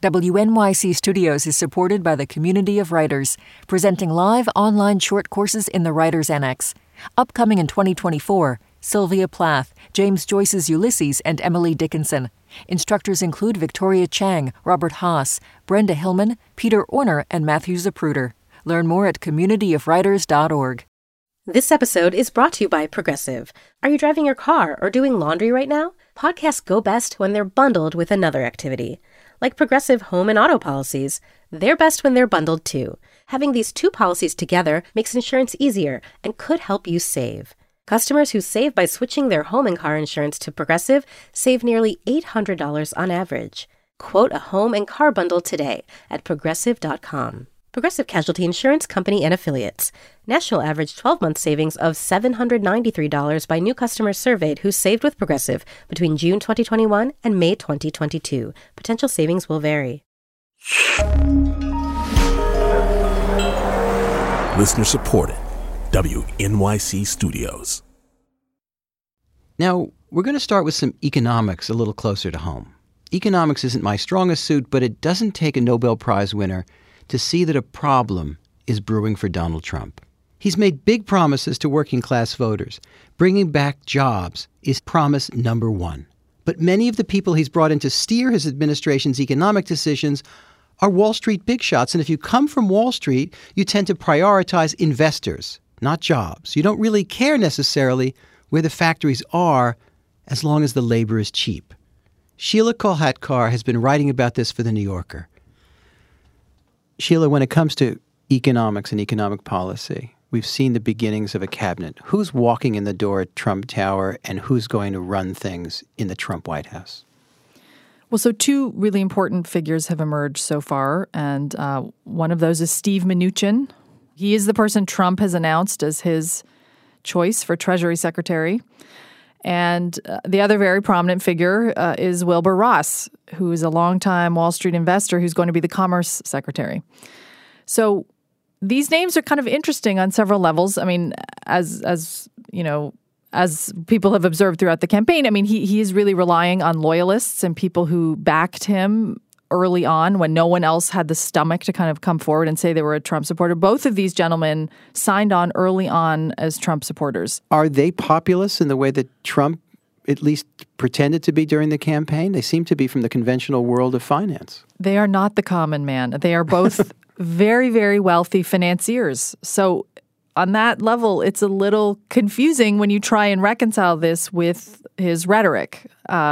WNYC Studios is supported by the Community of Writers, presenting live online short courses in the Writers Annex. Upcoming in 2024, Sylvia Plath, James Joyce's Ulysses, and Emily Dickinson. Instructors include Victoria Chang, Robert Haas, Brenda Hillman, Peter Orner, and Matthew Zapruder. Learn more at communityofwriters.org. This episode is brought to you by Progressive. Are you driving your car or doing laundry right now? Podcasts go best when they're bundled with another activity. Like Progressive home and auto policies, they're best when they're bundled too. Having these two policies together makes insurance easier and could help you save. Customers who save by switching their home and car insurance to Progressive save nearly $800 on average. Quote a home and car bundle today at Progressive.com. Progressive Casualty Insurance Company and Affiliates. National average 12-month savings of $793 by new customers surveyed who saved with Progressive between June 2021 and May 2022. Potential savings will vary. Listener supported. WNYC Studios. Now, we're going to start with some economics a little closer to home. Economics isn't my strongest suit, but it doesn't take a Nobel Prize winner to see that a problem is brewing for Donald Trump. He's made big promises to working-class voters. Bringing back jobs is promise number one. But many of the people he's brought in to steer his administration's economic decisions are Wall Street big shots. And if you come from Wall Street, you tend to prioritize investors, not jobs. You don't really care necessarily where the factories are as long as the labor is cheap. Sheila Kolhatkar has been writing about this for The New Yorker. Sheila, when it comes to economics and economic policy, we've seen the beginnings of a cabinet. Who's walking in the door at Trump Tower and who's going to run things in the Trump White House? Well, so two really important figures have emerged so far, and one of those is Steve Mnuchin. He is the person Trump has announced as his choice for Treasury Secretary. And the other very prominent figure is Wilbur Ross, who is a longtime Wall Street investor who's going to be the Commerce Secretary. So these names are kind of interesting on several levels. I mean, as you know, as people have observed throughout the campaign, I mean, he is really relying on loyalists and people who backed him early on when no one else had the stomach to kind of come forward and say they were a Trump supporter. Both of these gentlemen signed on early on as Trump supporters. Are they populists in the way that Trump at least pretended to be during the campaign? They seem to be from the conventional world of finance. They are not the common man. They are both very, very wealthy financiers. So on that level, it's a little confusing when you try and reconcile this with his rhetoric.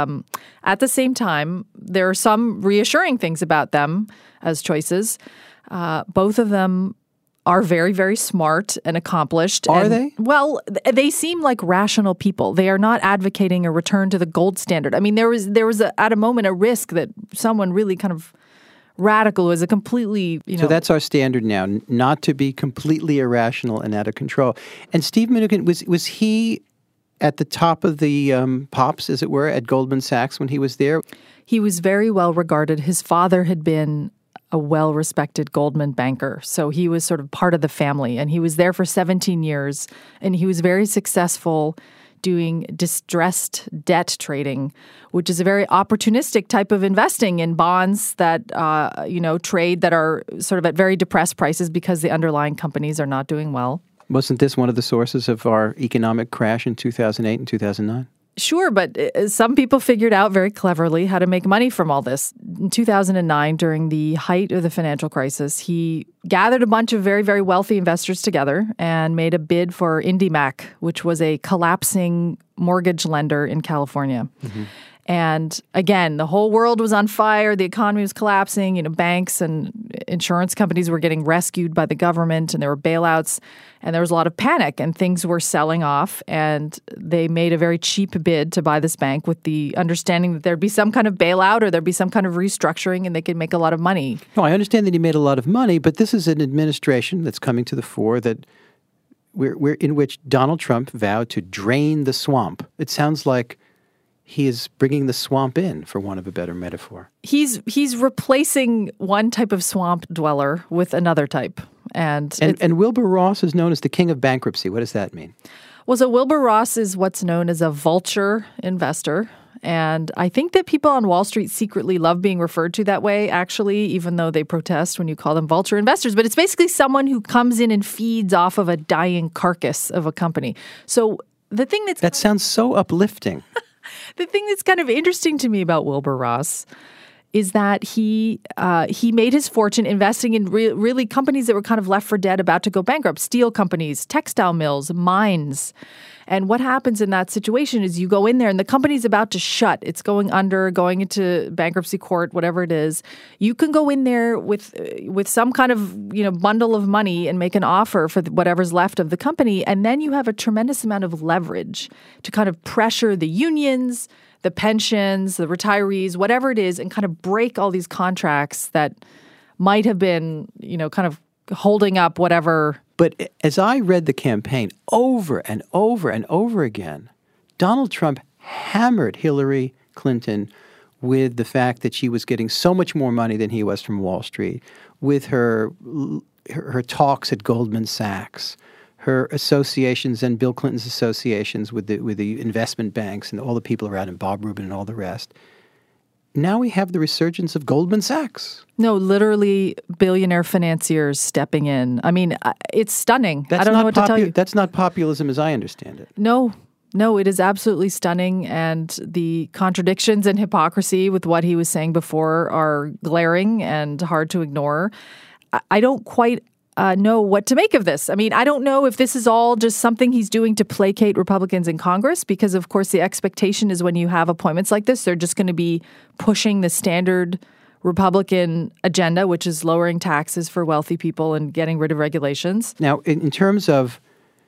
At the same time, there are some reassuring things about them as choices. Both of them are very, very smart and accomplished. Are they? Well, they seem like rational people. They are not advocating a return to the gold standard. I mean, there was at a moment a risk that someone really kind of radical was a completely, So that's our standard now, not to be completely irrational and out of control. And Steve Mnuchin, was he at the top of the pops, as it were, at Goldman Sachs when he was there? He was very well regarded. His father had been a well-respected Goldman banker, so he was sort of part of the family. And he was there for 17 years, and he was very successful doing distressed debt trading, which is a very opportunistic type of investing in bonds that, trade that are sort of at very depressed prices because the underlying companies are not doing well. Wasn't this one of the sources of our economic crash in 2008 and 2009? Sure, but some people figured out very cleverly how to make money from all this. In 2009, during the height of the financial crisis, he gathered a bunch of very, very wealthy investors together and made a bid for IndyMac, which was a collapsing mortgage lender in California. Mm-hmm. And again, the whole world was on fire. The economy was collapsing. Banks and insurance companies were getting rescued by the government, and there were bailouts, and there was a lot of panic, and things were selling off. And they made a very cheap bid to buy this bank with the understanding that there'd be some kind of bailout or there'd be some kind of restructuring, and they could make a lot of money. No, I understand that he made a lot of money, but this is an administration that's coming to the fore that we're in which Donald Trump vowed to drain the swamp. It sounds like he is bringing the swamp in, for want of a better metaphor. He's replacing one type of swamp dweller with another type. And Wilbur Ross is known as the king of bankruptcy. What does that mean? Well, so Wilbur Ross is what's known as a vulture investor. And I think that people on Wall Street secretly love being referred to that way, actually, even though they protest when you call them vulture investors. But it's basically someone who comes in and feeds off of a dying carcass of a company. So the thing that sounds so uplifting. The thing that's kind of interesting to me about Wilbur Ross is that he made his fortune investing in really companies that were kind of left for dead, about to go bankrupt, steel companies, textile mills, mines. And what happens in that situation is you go in there and the company's about to shut. It's going under, going into bankruptcy court, whatever it is. You can go in there with some kind of bundle of money and make an offer for whatever's left of the company. And then you have a tremendous amount of leverage to kind of pressure the unions, the pensions, the retirees, whatever it is, and kind of break all these contracts that might have been, kind of holding up whatever. But as I read the campaign over and over and over again, Donald Trump hammered Hillary Clinton with the fact that she was getting so much more money than he was from Wall Street, with her talks at Goldman Sachs, her associations and Bill Clinton's associations with the investment banks and all the people around him, Bob Rubin and all the rest. Now we have the resurgence of Goldman Sachs. No, literally billionaire financiers stepping in. I mean, it's stunning. I don't know what to tell you. That's not populism as I understand it. No, it is absolutely stunning. And the contradictions and hypocrisy with what he was saying before are glaring and hard to ignore. I don't quite know what to make of this. I mean, I don't know if this is all just something he's doing to placate Republicans in Congress, because, of course, the expectation is when you have appointments like this, they're just going to be pushing the standard Republican agenda, which is lowering taxes for wealthy people and getting rid of regulations. Now, in terms of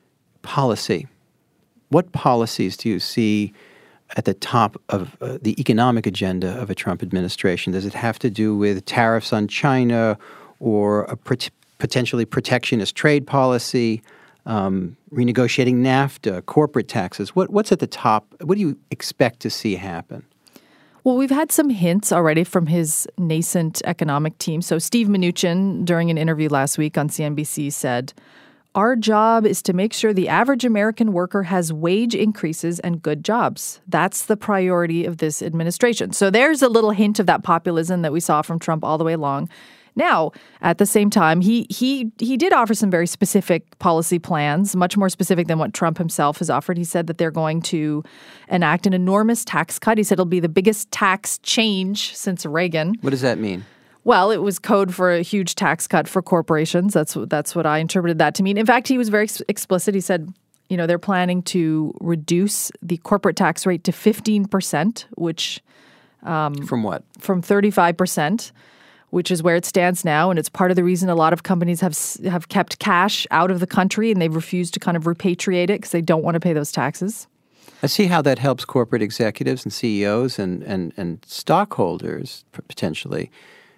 policy, what policies do you see at the top of the economic agenda of a Trump administration? Does it have to do with tariffs on China or a potentially protectionist trade policy, renegotiating NAFTA, corporate taxes? What's at the top? What do you expect to see happen? Well, we've had some hints already from his nascent economic team. So Steve Mnuchin, during an interview last week on CNBC, said, "Our job is to make sure the average American worker has wage increases and good jobs. That's the priority of this administration." So there's a little hint of that populism that we saw from Trump all the way along. Now, at the same time, he did offer some very specific policy plans, much more specific than what Trump himself has offered. He said that they're going to enact an enormous tax cut. He said it'll be the biggest tax change since Reagan. What does that mean? Well, it was code for a huge tax cut for corporations. That's what I interpreted that to mean. In fact, he was very explicit. He said, they're planning to reduce the corporate tax rate to 15%, which from what? From 35%. Which is where it stands now. And it's part of the reason a lot of companies have kept cash out of the country and they've refused to kind of repatriate it because they don't want to pay those taxes. I see how that helps corporate executives and CEOs and stockholders potentially.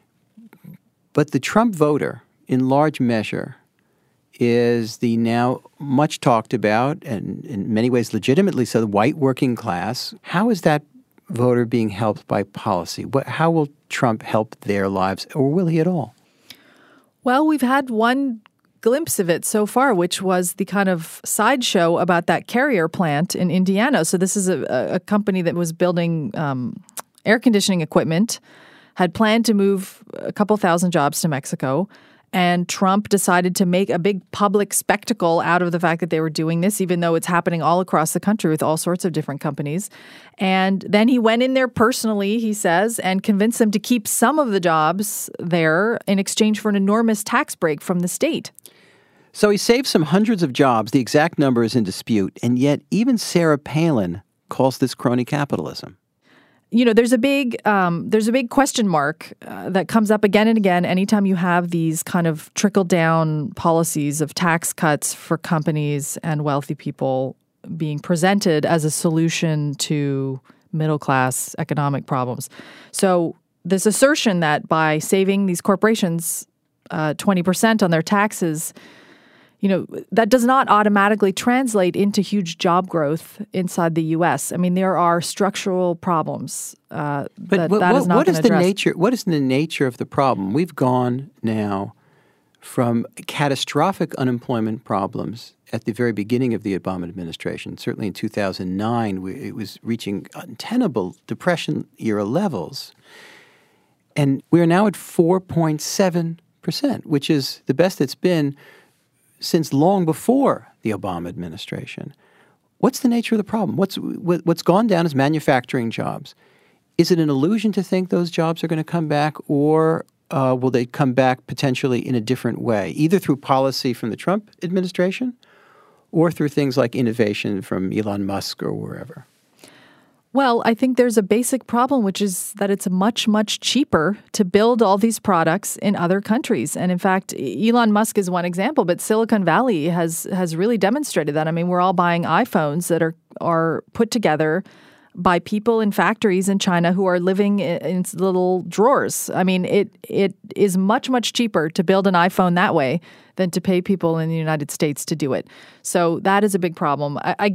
But the Trump voter, in large measure, is the now much talked about and in many ways legitimately so the white working class. How is that voter being helped by policy? How will Trump help their lives, or will he at all? Well, we've had one glimpse of it so far, which was the kind of sideshow about that Carrier plant in Indiana. So this is a company that was building air conditioning equipment, had planned to move a couple thousand jobs to Mexico. And Trump decided to make a big public spectacle out of the fact that they were doing this, even though it's happening all across the country with all sorts of different companies. And then he went in there personally, he says, and convinced them to keep some of the jobs there in exchange for an enormous tax break from the state. So he saved some hundreds of jobs. The exact number is in dispute. And yet even Sarah Palin calls this crony capitalism. There's a big question mark that comes up again and again anytime you have these kind of trickle-down policies of tax cuts for companies and wealthy people being presented as a solution to middle-class economic problems. So this assertion that by saving these corporations 20% on their taxes, that does not automatically translate into huge job growth inside the U.S. I mean, there are structural problems that is not going to address. What is the nature of the problem? We've gone now from catastrophic unemployment problems at the very beginning of the Obama administration. Certainly in 2009, it was reaching untenable Depression-era levels. And we are now at 4.7%, which is the best it's been since long before the Obama administration. What's the nature of the problem? What's gone down is manufacturing jobs. Is it an illusion to think those jobs are going to come back, or will they come back potentially in a different way, either through policy from the Trump administration or through things like innovation from Elon Musk or wherever? Well, I think there's a basic problem, which is that it's much, much cheaper to build all these products in other countries. And in fact, Elon Musk is one example, but Silicon Valley has really demonstrated that. I mean, we're all buying iPhones that are put together by people in factories in China who are living in little drawers. I mean, it is much, much cheaper to build an iPhone that way than to pay people in the United States to do it. So that is a big problem.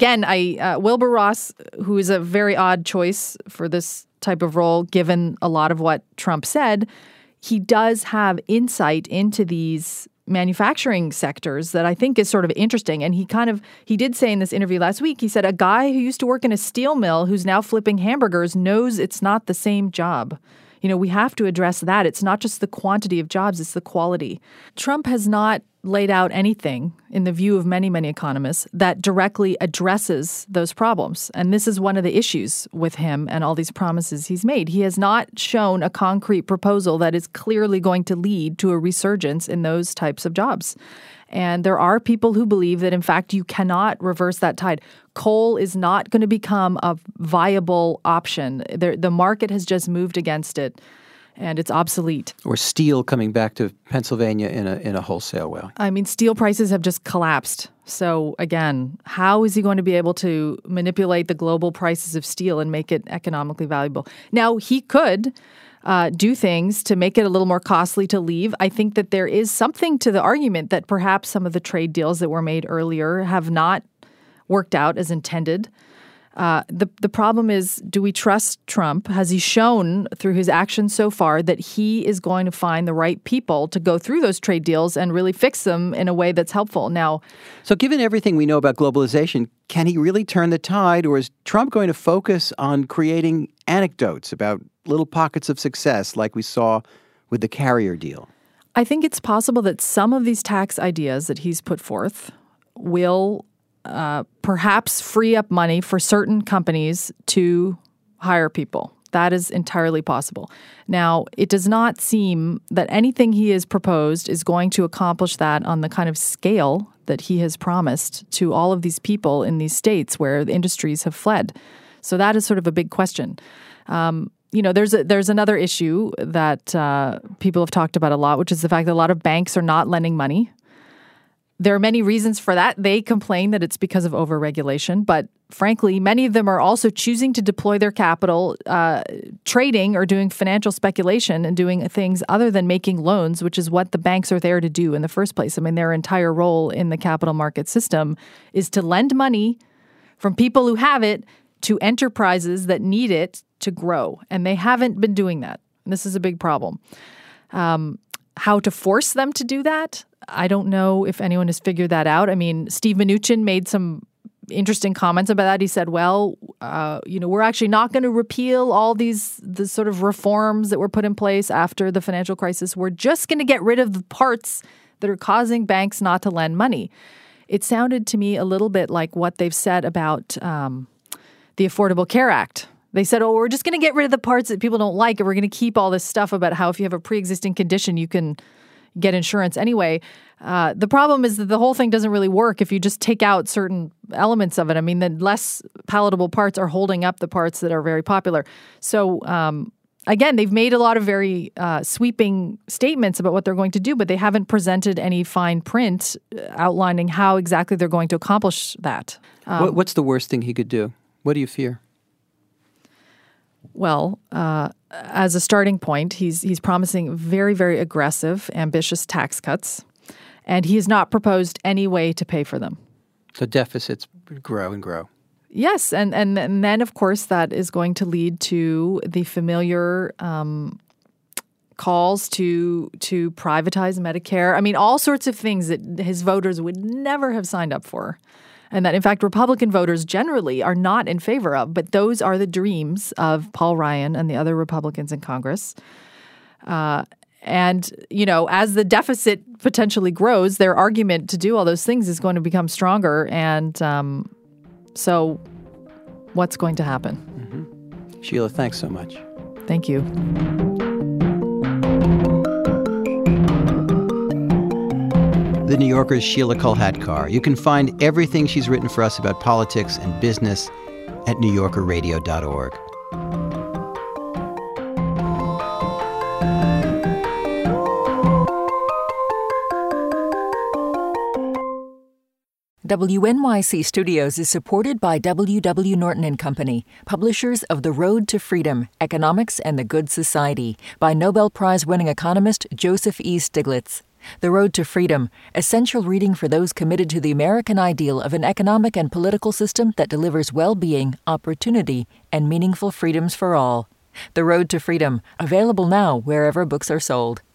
Wilbur Ross, who is a very odd choice for this type of role, given a lot of what Trump said, he does have insight into these manufacturing sectors that I think is sort of interesting. And he did say in this interview last week, he said, a guy who used to work in a steel mill who's now flipping hamburgers knows it's not the same job. You know, we have to address that. It's not just the quantity of jobs, it's the quality. Trump has not laid out anything, in the view of many, many economists, that directly addresses those problems. And this is one of the issues with him and all these promises he's made. He has not shown a concrete proposal that is clearly going to lead to a resurgence in those types of jobs. And there are people who believe that, in fact, you cannot reverse that tide. Coal is not going to become a viable option. The market has just moved against it, and it's obsolete. Or steel coming back to Pennsylvania in a wholesale way. I mean, steel prices have just collapsed. So again, how is he going to be able to manipulate the global prices of steel and make it economically valuable? Now, he could do things to make it a little more costly to leave. I think that there is something to the argument that perhaps some of the trade deals that were made earlier have not worked out as intended. The problem is, do we trust Trump? Has he shown through his actions so far that he is going to find the right people to go through those trade deals and really fix them in a way that's helpful? Now, so given everything we know about globalization, can he really turn the tide, or is Trump going to focus on creating anecdotes about little pockets of success like we saw with the carrier deal? I think it's possible that some of these tax ideas that he's put forth will perhaps free up money for certain companies to hire people. That is entirely possible. Now, it does not seem that anything he has proposed is going to accomplish that on the kind of scale that he has promised to all of these people in these states where the industries have fled. So that is sort of a big question. There's another issue that people have talked about a lot, which is the fact that a lot of banks are not lending money. There are many reasons for that. They complain that it's because of overregulation, but frankly, many of them are also choosing to deploy their capital trading or doing financial speculation and doing things other than making loans, which is what the banks are there to do in the first place. I mean, their entire role in the capital market system is to lend money from people who have it to enterprises that need it to grow, and they haven't been doing that. And this is a big problem. How to force them to do that? I don't know if anyone has figured that out. I mean, Steve Mnuchin made some interesting comments about that. He said, we're actually not going to repeal all the sort of reforms that were put in place after the financial crisis. We're just going to get rid of the parts that are causing banks not to lend money. It sounded to me a little bit like what they've said about the Affordable Care Act. They said, we're just going to get rid of the parts that people don't like, and we're going to keep all this stuff about how if you have a pre-existing condition, you can get insurance anyway. The problem is that the whole thing doesn't really work if you just take out certain elements of it. I mean, the less palatable parts are holding up the parts that are very popular. So, again, they've made a lot of very sweeping statements about what they're going to do, but they haven't presented any fine print outlining how exactly they're going to accomplish that. What's the worst thing he could do? What do you fear? Well, as a starting point, he's promising very, very aggressive, ambitious tax cuts, and he has not proposed any way to pay for them. So deficits grow and grow. Yes, and then, of course, that is going to lead to the familiar calls to privatize Medicare. I mean, all sorts of things that his voters would never have signed up for. And that, in fact, Republican voters generally are not in favor of. But those are the dreams of Paul Ryan and the other Republicans in Congress. And, you know, as the deficit potentially grows, their argument to do all those things is going to become stronger. And so what's going to happen? Mm-hmm. Sheila, thanks so much. Thank you. The New Yorker's Sheila Kolhatkar. You can find everything she's written for us about politics and business at newyorkerradio.org. WNYC Studios is supported by W.W. Norton & Company, publishers of The Road to Freedom, Economics and the Good Society, by Nobel Prize-winning economist Joseph E. Stiglitz. The Road to Freedom, essential reading for those committed to the American ideal of an economic and political system that delivers well-being, opportunity, and meaningful freedoms for all. The Road to Freedom, available now wherever books are sold.